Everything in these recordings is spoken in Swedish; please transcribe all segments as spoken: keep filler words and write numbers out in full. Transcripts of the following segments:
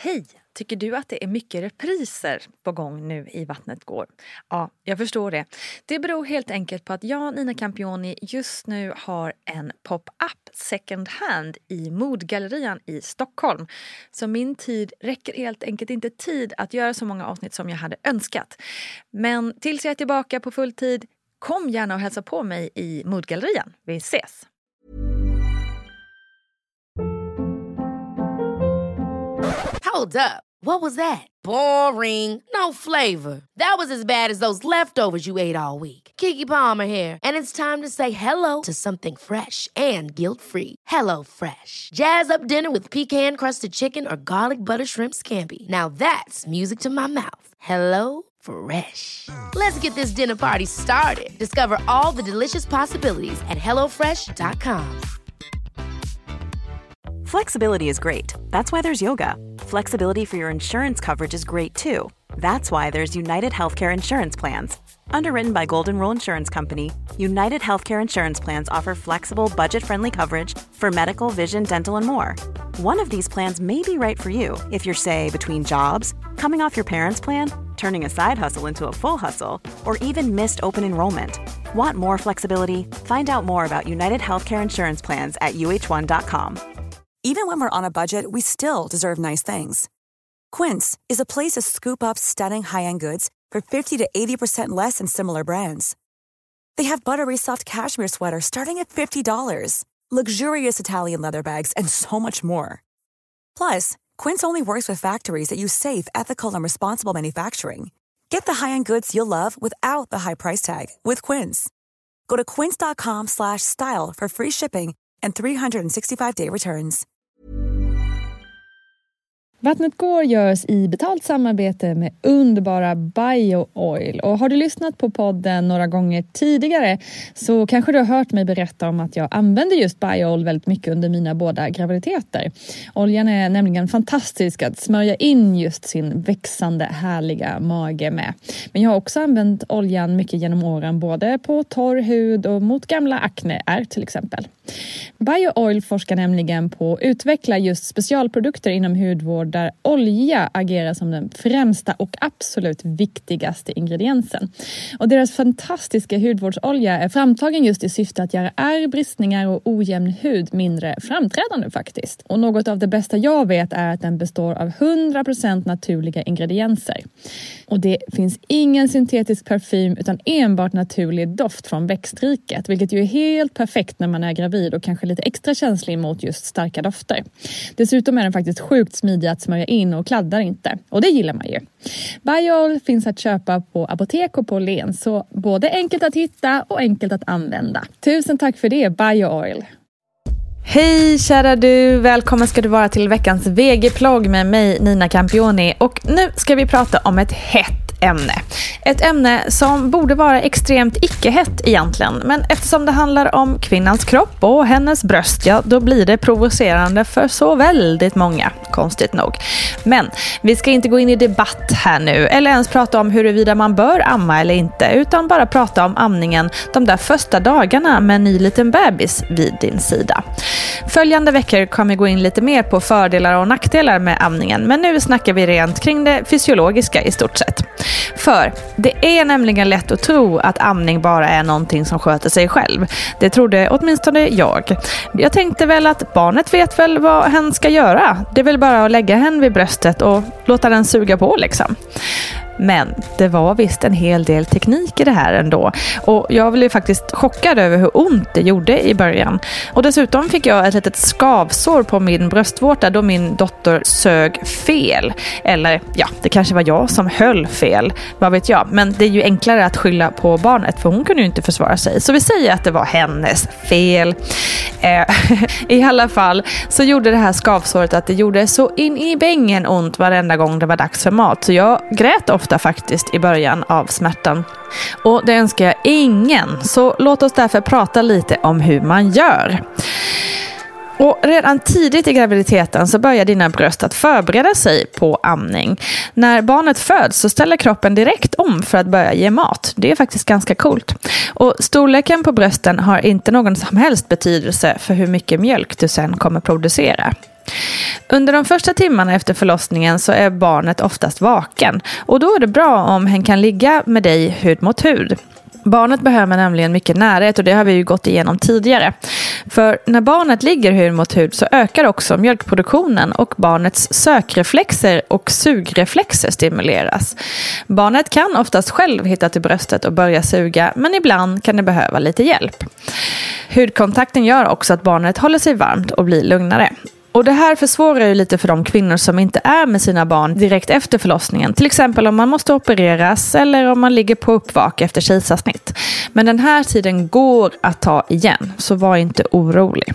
Hej! Tycker du att det är mycket repriser på gång nu i Vattnet går? Ja, jag förstår det. Det beror helt enkelt på att jag, Nina Campioni, just nu har en pop-up second hand i Modgallerian i Stockholm. Så min tid räcker helt enkelt inte tid att göra så många avsnitt som jag hade önskat. Men tills jag är tillbaka på full tid, kom gärna och hälsa på mig i Modgallerian. Vi ses! Hold up. What was that? Boring. No flavor. That was as bad as those leftovers you ate all week. Keke Palmer here, and it's time to say hello to something fresh and guilt-free. Hello Fresh. Jazz up dinner with pecan-crusted chicken or garlic butter shrimp scampi. Now that's music to my mouth. Hello Fresh. Let's get this dinner party started. Discover all the delicious possibilities at hello fresh dot com. Flexibility is great. That's why there's yoga. Flexibility for your insurance coverage is great too. That's why there's United Healthcare Insurance Plans. Underwritten by Golden Rule Insurance Company, United Healthcare Insurance Plans offer flexible, budget-friendly coverage for medical, vision, dental, and more. One of these plans may be right for you if you're, say, between jobs, coming off your parents' plan, turning a side hustle into a full hustle, or even missed open enrollment. Want more flexibility? Find out more about United Healthcare Insurance Plans at U H one dot com. Even when we're on a budget, we still deserve nice things. Quince is a place to scoop up stunning high-end goods for fifty to eighty percent less than similar brands. They have buttery soft cashmere sweaters starting at fifty dollars, luxurious Italian leather bags, and so much more. Plus, Quince only works with factories that use safe, ethical, and responsible manufacturing. Get the high-end goods you'll love without the high price tag with Quince. Go to quince dot com slash style for free shipping and three sixty-five day returns. Vattnet går görs i betalt samarbete med underbara BioOil. Och har du lyssnat på podden några gånger tidigare så kanske du har hört mig berätta om att jag använder just BioOil väldigt mycket under mina båda graviditeter. Oljan är nämligen fantastisk att smörja in just sin växande härliga mage med. Men jag har också använt oljan mycket genom åren både på torr hud och mot gamla akneär till exempel. BioOil forskar nämligen på att utveckla just specialprodukter inom hudvård där olja agerar som den främsta och absolut viktigaste ingrediensen. Och deras fantastiska hudvårdsolja är framtagen just i syfte att göra ärr, bristningar och ojämn hud mindre framträdande faktiskt. Och något av det bästa jag vet är att den består av hundra procent naturliga ingredienser. Och det finns ingen syntetisk parfym utan enbart naturlig doft från växtriket, vilket ju är helt perfekt när man är gravid och kanske lite extra känslig mot just starka dofter. Dessutom är den faktiskt sjukt smidig att smörja in och kladdar inte. Och det gillar man ju. BioOil finns att köpa på apotek och på Len, så både enkelt att hitta och enkelt att använda. Tusen tack för det, BioOil. Hej kära du, välkommen ska du vara till veckans V G-plogg med mig Nina Campioni. Och nu ska vi prata om ett hett ämne. Ett ämne som borde vara extremt icke-hett egentligen, men eftersom det handlar om kvinnans kropp och hennes bröst, ja, då blir det provocerande för så väldigt många, konstigt nog. Men vi ska inte gå in i debatt här nu, eller ens prata om huruvida man bör amma eller inte, utan bara prata om amningen de där första dagarna med en ny liten bebis vid din sida. Följande veckor kommer vi gå in lite mer på fördelar och nackdelar med amningen, men nu snackar vi rent kring det fysiologiska i stort sett. För det är nämligen lätt att tro att amning bara är någonting som sköter sig själv. Det trodde åtminstone jag. Jag tänkte väl att barnet vet väl vad hen ska göra. Det är väl bara att lägga hen vid bröstet och låta den suga på liksom. Men det var visst en hel del teknik i det här ändå. Och jag blev faktiskt chockad över hur ont det gjorde i början. Och dessutom fick jag ett litet skavsår på min bröstvårta då min dotter sög fel. Eller ja, det kanske var jag som höll fel. Vad vet jag. Men det är ju enklare att skylla på barnet för hon kunde ju inte försvara sig. Så vi säger att det var hennes fel. Eh, I alla fall så gjorde det här skavsåret att det gjorde så in i bängen ont varenda gång det var dags för mat. Så jag grät ofta faktiskt i början av smärtan. Och det önskar jag ingen. Så låt oss därför prata lite om hur man gör. Och redan tidigt i graviditeten så börjar dina bröst att förbereda sig på amning. När barnet föds så ställer kroppen direkt om för att börja ge mat. Det är faktiskt ganska coolt. Och storleken på brösten har inte någon som helst betydelse för hur mycket mjölk du sen kommer producera. Under de första timmarna efter förlossningen så är barnet oftast vaken. Och då är det bra om hen kan ligga med dig hud mot hud. Barnet behöver nämligen mycket närhet och det har vi ju gått igenom tidigare. För när barnet ligger hud mot hud så ökar också mjölkproduktionen och barnets sökreflexer och sugreflexer stimuleras. Barnet kan oftast själv hitta till bröstet och börja suga, men ibland kan det behöva lite hjälp. Hudkontakten gör också att barnet håller sig varmt och blir lugnare. Och det här försvårar ju lite för de kvinnor som inte är med sina barn direkt efter förlossningen. Till exempel om man måste opereras eller om man ligger på uppvak efter kejsarsnitt. Men den här tiden går att ta igen, så var inte orolig.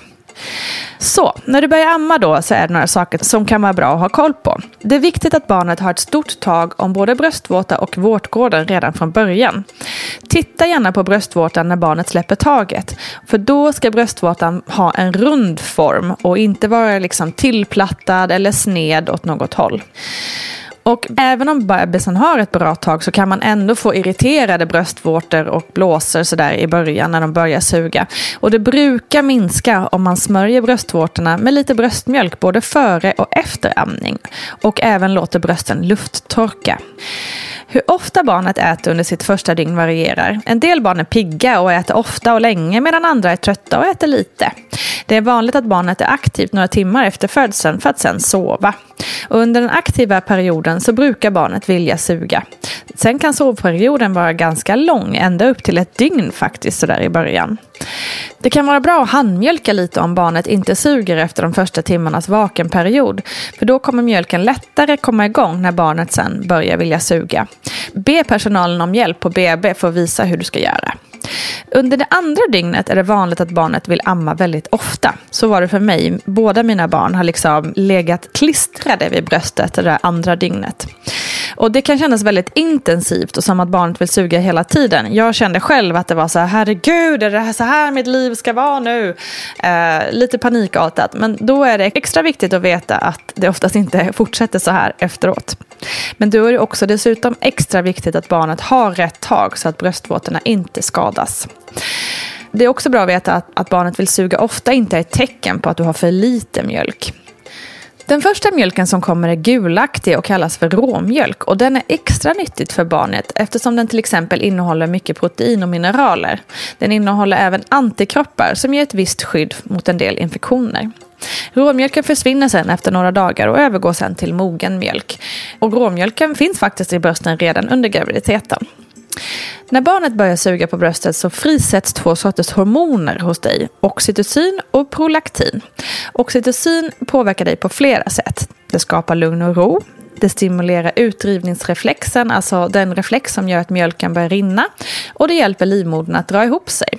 Så, när du börjar amma då så är det några saker som kan vara bra att ha koll på. Det är viktigt att barnet har ett stort tag om både bröstvårta och vårtgården redan från början. Titta gärna på bröstvårtan när barnet släpper taget. För då ska bröstvårtan ha en rund form och inte vara liksom tillplattad eller sned åt något håll. Och även om bebisen har ett bra tag så kan man ändå få irriterade bröstvårtor och blåsor så där i början när de börjar suga. Och det brukar minska om man smörjer bröstvårtorna med lite bröstmjölk både före och efter amning. Och även låter brösten lufttorka. Hur ofta barnet äter under sitt första dygn varierar. En del barn är pigga och äter ofta och länge medan andra är trötta och äter lite. Det är vanligt att barnet är aktivt några timmar efter födseln för att sedan sova. Och under den aktiva perioden så brukar barnet vilja suga. Sen kan sovperioden vara ganska lång, ända upp till ett dygn faktiskt så där i början. Det kan vara bra att handmjölka lite om barnet inte suger efter de första timmarnas vakenperiod. För då kommer mjölken lättare komma igång när barnet sen börjar vilja suga. Be personalen om hjälp på B B för att visa hur du ska göra. Under det andra dygnet är det vanligt att barnet vill amma väldigt ofta. Så var det för mig. Båda mina barn har liksom legat klistrade vid bröstet det där andra dygnet. Och det kan kännas väldigt intensivt och som att barnet vill suga hela tiden. Jag kände själv att det var så här, herregud, är det här så här mitt liv ska vara nu? Eh, lite panikartat. Men då är det extra viktigt att veta att det oftast inte fortsätter så här efteråt. Men då är det också dessutom extra viktigt att barnet har rätt tag så att bröstvårtorna inte skadas. Det är också bra att veta att, att barnet vill suga ofta inte är ett tecken på att du har för lite mjölk. Den första mjölken som kommer är gulaktig och kallas för råmjölk och den är extra nyttigt för barnet eftersom den till exempel innehåller mycket protein och mineraler. Den innehåller även antikroppar som ger ett visst skydd mot en del infektioner. Råmjölken försvinner sen efter några dagar och övergår sen till mogen mjölk. Och råmjölken finns faktiskt i brösten redan under graviditeten. När barnet börjar suga på bröstet så frisätts två sorters hormoner hos dig, oxytocin och prolaktin. Oxytocin påverkar dig på flera sätt. Det skapar lugn och ro, det stimulerar utdrivningsreflexen, alltså den reflex som gör att mjölken börjar rinna, och det hjälper livmodern att dra ihop sig.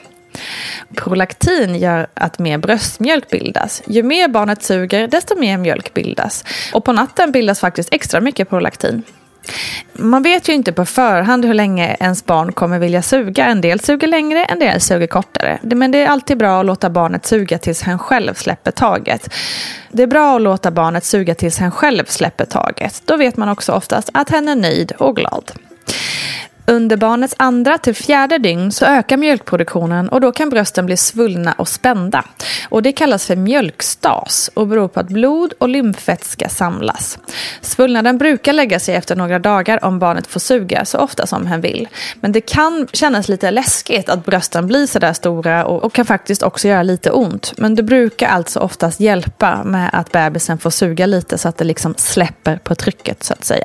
Prolaktin gör att mer bröstmjölk bildas. Ju mer barnet suger, desto mer mjölk bildas. Och på natten bildas faktiskt extra mycket prolaktin. Man vet ju inte på förhand hur länge ens barn kommer vilja suga. En del suger längre, en del suger kortare. Men det är alltid bra att låta barnet suga tills hen själv släpper taget. Det är bra att låta barnet suga tills hen själv släpper taget. Då vet man också oftast att hen är nöjd och glad. Under barnets andra till fjärde dygn så ökar mjölkproduktionen och då kan brösten bli svullna och spända. Och det kallas för mjölkstas och beror på att blod och lymfvätska samlas. Svullnaden brukar lägga sig efter några dagar om barnet får suga så ofta som hen vill. Men det kan kännas lite läskigt att brösten blir så där stora och, och kan faktiskt också göra lite ont. Men det brukar alltså oftast hjälpa med att bebisen får suga lite så att det liksom släpper på trycket så att säga.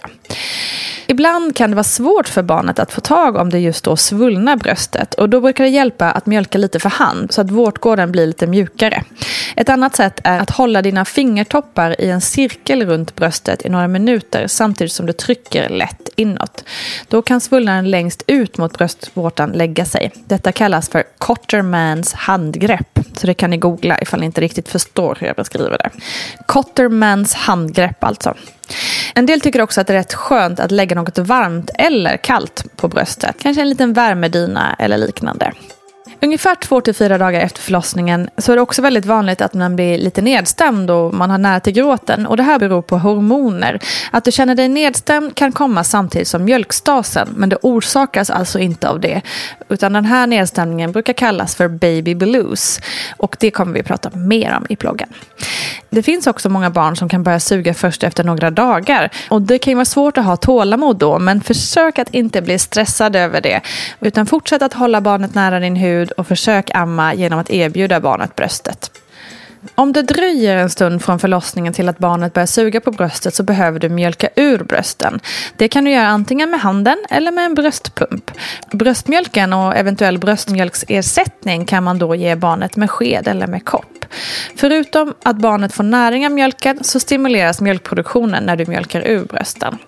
Ibland kan det vara svårt för barnet att få tag om det just då svullnar bröstet och då brukar det hjälpa att mjölka lite för hand så att vårtgården blir lite mjukare. Ett annat sätt är att hålla dina fingertoppar i en cirkel runt bröstet i några minuter samtidigt som du trycker lätt inåt. Då kan svullnaden längst ut mot bröstvårtan lägga sig. Detta kallas för Cottermans handgrepp. Så det kan ni googla ifall ni inte riktigt förstår hur jag beskriver det. Cottermans handgrepp alltså. En del tycker också att det är rätt skönt att lägga något varmt eller kallt på bröstet. Kanske en liten värmedyna eller liknande. Ungefär två till fyra dagar efter förlossningen så är det också väldigt vanligt att man blir lite nedstämd och man har nära till gråten. Och det här beror på hormoner. Att du känner dig nedstämd kan komma samtidigt som mjölkstasen, men det orsakas alltså inte av det. Utan den här nedstämningen brukar kallas för baby blues. Och det kommer vi prata mer om i bloggen. Det finns också många barn som kan börja suga först efter några dagar. Och det kan ju vara svårt att ha tålamod då, men försök att inte bli stressad över det. Utan fortsätt att hålla barnet nära din hud och försök amma genom att erbjuda barnet bröstet. Om det dröjer en stund från förlossningen till att barnet börjar suga på bröstet så behöver du mjölka ur brösten. Det kan du göra antingen med handen eller med en bröstpump. Bröstmjölken och eventuell bröstmjölksersättning kan man då ge barnet med sked eller med kopp. Förutom att barnet får näring av mjölken så stimuleras mjölkproduktionen när du mjölkar ur brösten.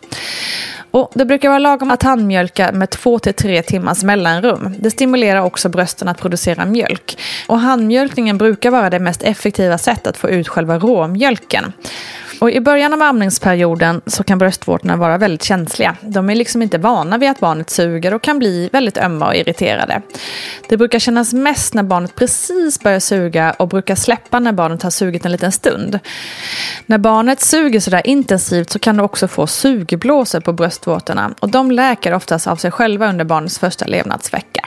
Och det brukar vara lagom att handmjölka med två till tre timmars mellanrum. Det stimulerar också brösten att producera mjölk. Och handmjölkningen brukar vara det mest effektiva sättet att få ut själva råmjölken. Och i början av amningsperioden så kan bröstvårtorna vara väldigt känsliga. De är liksom inte vana vid att barnet suger och kan bli väldigt ömma och irriterade. Det brukar kännas mest när barnet precis börjar suga och brukar släppa när barnet har sugit en liten stund. När barnet suger sådär intensivt så kan du också få sugblåsor på bröstvårtorna och de läker oftast av sig själva under barnets första levnadsvecka.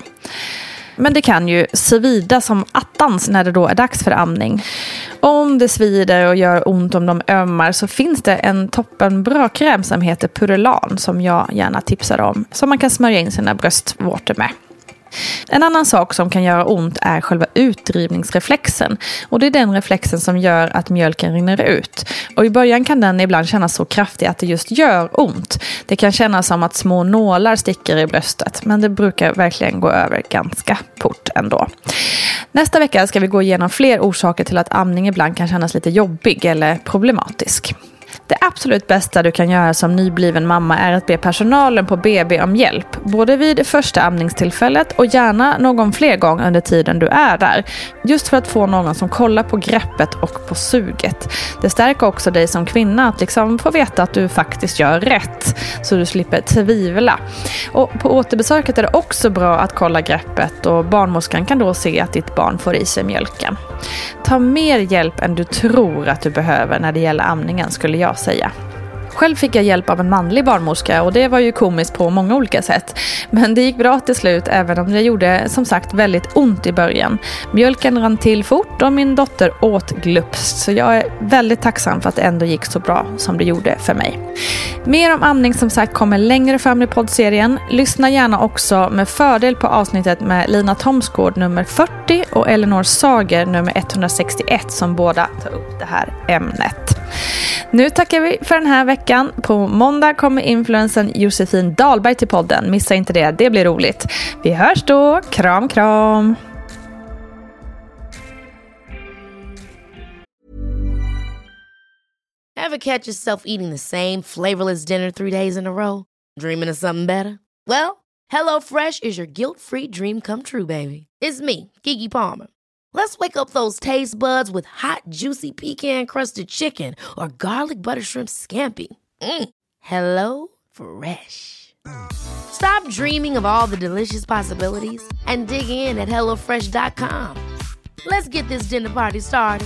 Men det kan ju svida som attans när det då är dags för amning. Om det svider och gör ont om de ömmar så finns det en toppenbra kräm som heter Purelan som jag gärna tipsar om. Som man kan smörja in sina bröstvårtor med. En annan sak som kan göra ont är själva utdrivningsreflexen. Och det är den reflexen som gör att mjölken rinner ut. Och i början kan den ibland kännas så kraftig att det just gör ont. Det kan kännas som att små nålar sticker i bröstet. Men det brukar verkligen gå över ganska fort ändå. Nästa vecka ska vi gå igenom fler orsaker till att amning ibland kan kännas lite jobbig eller problematisk. Det absolut bästa du kan göra som nybliven mamma är att be personalen på B B om hjälp. Både vid första amningstillfället och gärna någon fler gånger under tiden du är där. Just för att få någon som kollar på greppet och på suget. Det stärker också dig som kvinna att liksom få veta att du faktiskt gör rätt. Så du slipper tvivla. Och på återbesöket är det också bra att kolla greppet och barnmorskan kan då se att ditt barn får i sig mjölken. Ta mer hjälp än du tror att du behöver när det gäller amningen skulle jag säga. Själv fick jag hjälp av en manlig barnmorska och det var ju komiskt på många olika sätt. Men det gick bra till slut även om det gjorde som sagt väldigt ont i början. Mjölken rann till fort och min dotter åt glupst så jag är väldigt tacksam för att det ändå gick så bra som det gjorde för mig. Mer om amning som sagt kommer längre fram i poddserien. Lyssna gärna också med fördel på avsnittet med Lina Thomsgård nummer fyrtio och Elinor Sager nummer etthundrasextioett som båda tar upp det här ämnet. Nu tackar vi för den här veckan. På måndag kommer influensen Josefin Dahlberg till podden. Missa inte det, det blir roligt. Vi hörs då. Kram, kram. Ever catch yourself eating the same flavorless dinner three days in a row? Dreaming of something better? Well, HelloFresh is your guilt-free dream come true, baby. It's me, Keke Palmer. Let's wake up those taste buds with hot, juicy pecan-crusted chicken or garlic butter shrimp scampi. Mm. Hello Fresh. Stop dreaming of all the delicious possibilities and dig in at hello fresh dot com. Let's get this dinner party started.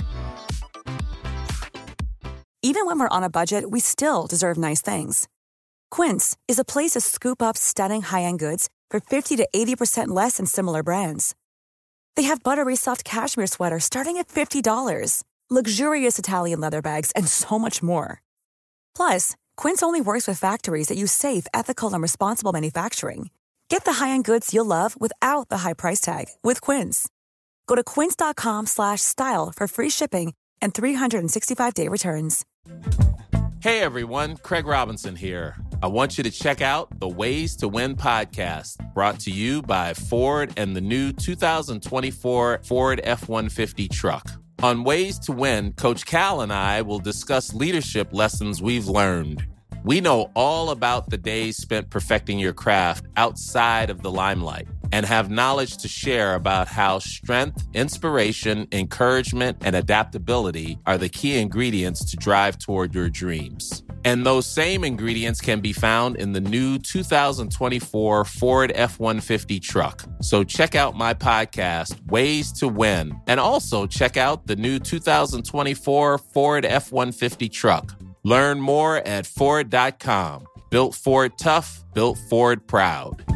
Even when we're on a budget, we still deserve nice things. Quince is a place to scoop up stunning high-end goods for fifty to eighty percent less than similar brands. They have buttery soft cashmere sweaters starting at fifty dollars, luxurious Italian leather bags, and so much more. Plus, Quince only works with factories that use safe, ethical, and responsible manufacturing. Get the high-end goods you'll love without the high price tag with Quince. Go to quince dot com slash style for free shipping and three sixty-five day returns. Hey everyone, Craig Robinson here. I want you to check out the Ways to Win podcast, brought to you by Ford and the new two thousand twenty-four Ford F one fifty truck. On Ways to Win, Coach Cal and I will discuss leadership lessons we've learned. We know all about the days spent perfecting your craft outside of the limelight. and have knowledge to share about how strength, inspiration, encouragement, and adaptability are the key ingredients to drive toward your dreams. And those same ingredients can be found in the new two thousand twenty-four Ford F one fifty truck. So check out my podcast, Ways to Win, and also check out the new two thousand twenty-four Ford F one fifty truck. Learn more at Ford dot com. Built Ford tough, built Ford proud.